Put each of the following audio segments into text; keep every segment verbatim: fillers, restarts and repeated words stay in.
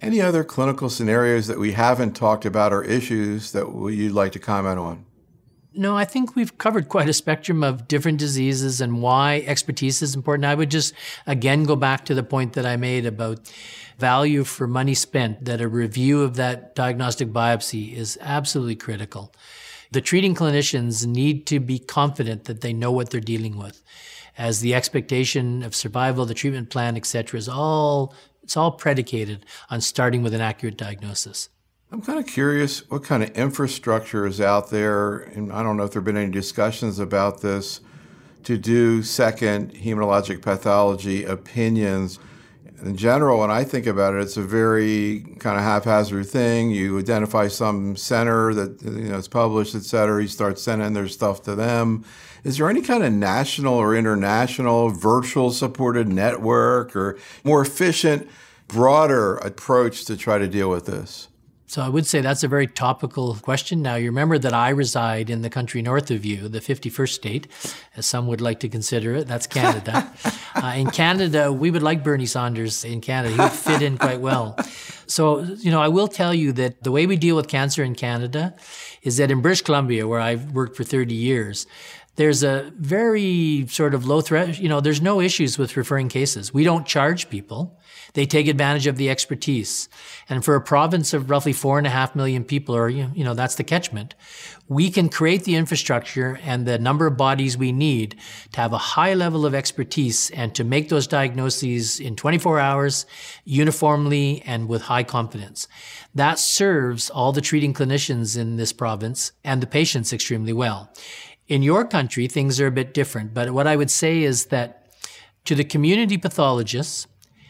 Any other clinical scenarios that we haven't talked about or issues that you'd like to comment on? No, I think we've covered quite a spectrum of different diseases and why expertise is important. I would just, again, go back to the point that I made about value for money spent, that a review of that diagnostic biopsy is absolutely critical. The treating clinicians need to be confident that they know what they're dealing with, as the expectation of survival, the treatment plan, et cetera, is all, it's all predicated on starting with an accurate diagnosis. I'm kind of curious what kind of infrastructure is out there, and I don't know if there have been any discussions about this, to do second hematologic pathology opinions. In general, when I think about it, it's a very kind of haphazard thing. You identify some center that, you know, is published, et cetera. You start sending their stuff to them. Is there any kind of national or international virtual supported network or more efficient, broader approach to try to deal with this? So I would say that's a very topical question. Now, you remember that I reside in the country north of you, the fifty-first state, as some would like to consider it. That's Canada. uh, in Canada, we would like Bernie Saunders in Canada. He would fit in quite well. So, you know, I will tell you that the way we deal with cancer in Canada is that in British Columbia, where I've worked for thirty years, there's a very sort of low threat, you know, there's no issues with referring cases. We don't charge people. They take advantage of the expertise. And for a province of roughly four and a half million people, or, you know, that's the catchment, we can create the infrastructure and the number of bodies we need to have a high level of expertise and to make those diagnoses in twenty-four hours, uniformly and with high confidence. That serves all the treating clinicians in this province and the patients extremely well. In your country, things are a bit different, but what I would say is that to the community pathologists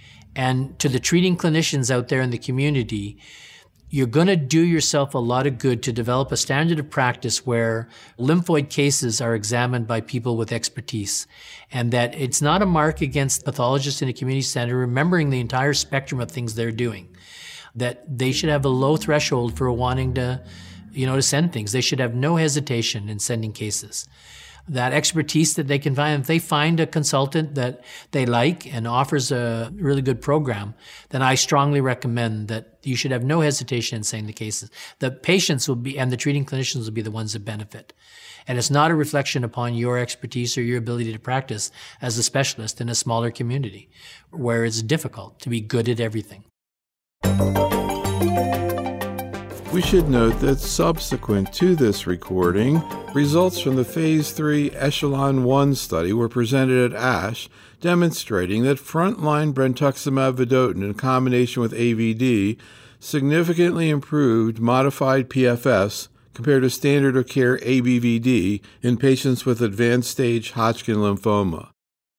and to the treating clinicians out there in the community, you're going to do yourself a lot of good to develop a standard of practice where lymphoid cases are examined by people with expertise, and that it's not a mark against pathologists in a community center, remembering the entire spectrum of things they're doing, that they should have a low threshold for wanting to you know, to send things. They should have no hesitation in sending cases. That expertise that they can find, if they find a consultant that they like and offers a really good program, then I strongly recommend that you should have no hesitation in sending the cases. The patients will be, and the treating clinicians will be the ones that benefit. And it's not a reflection upon your expertise or your ability to practice as a specialist in a smaller community, where it's difficult to be good at everything. We should note that subsequent to this recording, results from the Phase three Echelon one study were presented at ASH, demonstrating that frontline brentuximab vedotin in combination with A V D significantly improved modified P F S compared to standard of care A B V D in patients with advanced stage Hodgkin lymphoma.